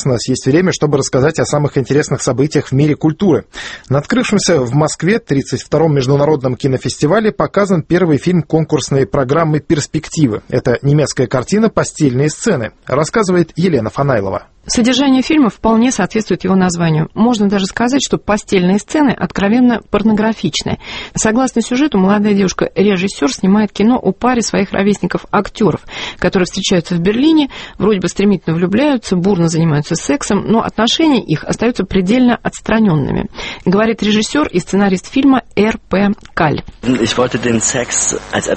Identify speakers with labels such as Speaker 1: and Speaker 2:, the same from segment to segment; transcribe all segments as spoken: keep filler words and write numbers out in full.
Speaker 1: раз у нас есть время, чтобы рассказать о самых интересных событиях в мире культуры. На открывшемся в Москве тридцать втором международном кинофестивале показан первый фильм конкурсной программы «Перспективы». Это немецкая картина «Постельные сцены». Рассказывает Елена Фанайлова.
Speaker 2: Содержание фильма вполне соответствует его названию. Можно даже сказать, что постельные сцены откровенно порнографичны. Согласно сюжету, молодая девушка-режиссер снимает кино о паре своих ровесников-актеров, которые встречаются в Берлине, вроде бы стремительно влюбляются, бурно занимаются сексом, но отношения их остаются предельно отстраненными. Говорит режиссер и сценарист фильма Эр Пэ Каль.
Speaker 3: Секс,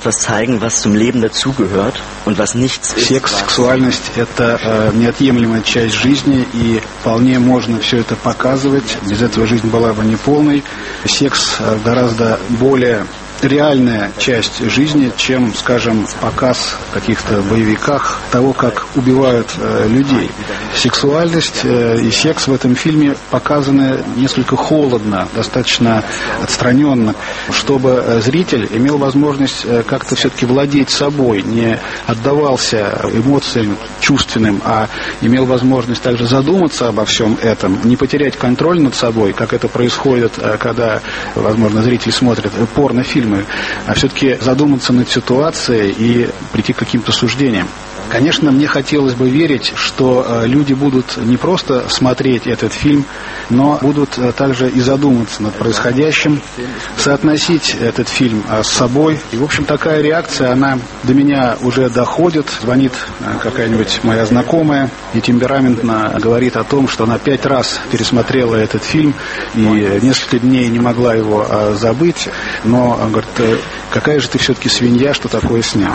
Speaker 4: сексуальность – это э, неотъемлемая часть жизни, и вполне можно все это показывать. Без этого жизнь была бы неполной. Секс гораздо более реальная часть жизни, чем, скажем, показ в каких-то боевиках того, как убивают э, людей. Сексуальность э, и секс в этом фильме показаны несколько холодно, достаточно отстраненно, чтобы э, зритель имел возможность э, как-то все-таки владеть собой, не отдавался эмоциям чувственным, а имел возможность также задуматься обо всем этом, не потерять контроль над собой, как это происходит, э, когда, возможно, зритель смотрит порнофильм, а все-таки задуматься над ситуацией и прийти к каким-то суждениям. Конечно, мне хотелось бы верить, что люди будут не просто смотреть этот фильм, но будут также и задуматься над происходящим, соотносить этот фильм с собой. И, в общем, такая реакция, она до меня уже доходит. Звонит какая-нибудь моя знакомая и темпераментно говорит о том, что она пять раз пересмотрела этот фильм и несколько дней не могла его забыть. Но, говорит, какая же ты все-таки свинья, что такое снял.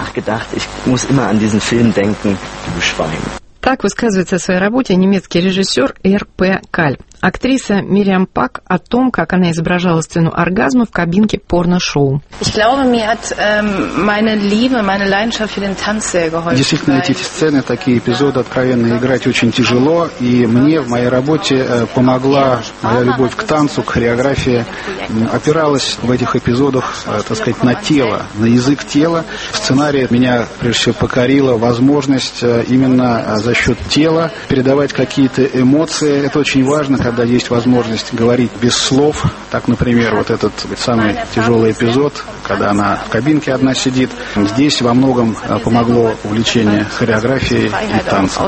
Speaker 2: Так высказывается о своей работе немецкий режиссер Эр Пэ Каль. Актриса Мириам Пак о том, как она изображала сцену оргазма в кабинке порно-шоу.
Speaker 4: Действительно, эти сцены, такие эпизоды откровенно играть очень тяжело, и мне в моей работе помогла моя любовь к танцу, к хореографии. Опиралась в этих эпизодах, так сказать, на тело, на язык тела. В сценарии меня, прежде всего, покорила возможность именно за счет тела передавать какие-то эмоции. Это очень важно, когда есть возможность говорить без слов. Так, например, вот этот самый тяжелый эпизод, когда она в кабинке одна сидит. Здесь во многом помогло увлечение хореографией и танцем.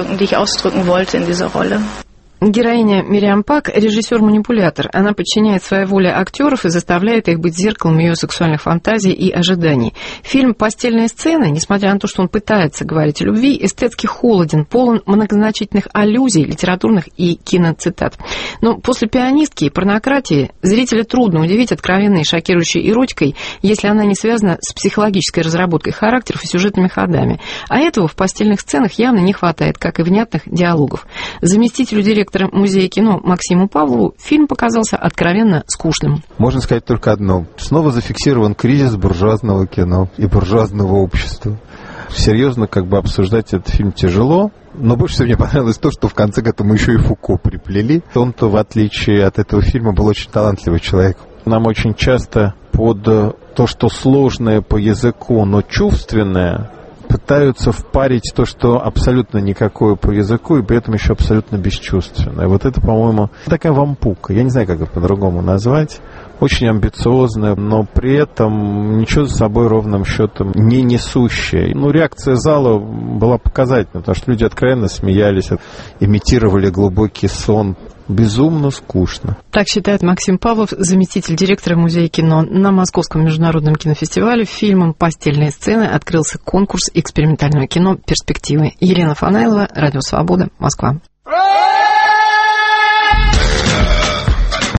Speaker 2: Героиня Мириам Пак – режиссер-манипулятор. Она подчиняет своей воле актеров и заставляет их быть зеркалом ее сексуальных фантазий и ожиданий. Фильм «Постельные сцены», несмотря на то, что он пытается говорить о любви, эстетски холоден, полон многозначительных аллюзий, литературных и киноцитат. Но после «Пианистки» и порнократии зрителя трудно удивить откровенной и шокирующей эротикой, если она не связана с психологической разработкой характеров и сюжетными ходами. А этого в «Постельных сценах» явно не хватает, как и внятных диалогов. Заместителю директора Музея кино Максиму Павлову фильм показался откровенно скучным.
Speaker 5: Можно сказать только одно. Снова зафиксирован кризис буржуазного кино и буржуазного общества. Серьезно как бы обсуждать этот фильм тяжело, но больше всего мне понравилось то, что в конце к этому еще и Фуко приплели. Он-то, в отличие от этого фильма, был очень талантливый человек. Нам очень часто под то, что сложное по языку, но чувственное, пытаются впарить то, что абсолютно никакое по языку, и при этом еще абсолютно бесчувственное. Вот это, по-моему, такая вампука. Я не знаю, как это по-другому назвать. Очень амбициозная, но при этом ничего за собой ровным счетом не несущая. Ну, реакция зала была показательна, потому что люди откровенно смеялись, имитировали глубокий сон. Безумно скучно.
Speaker 2: Так считает Максим Павлов, заместитель директора Музея кино. На Московском международном кинофестивале фильмом «Постельные сцены» открылся конкурс экспериментального кино «Перспективы». Елена Фанайлова, Радио Свобода, Москва.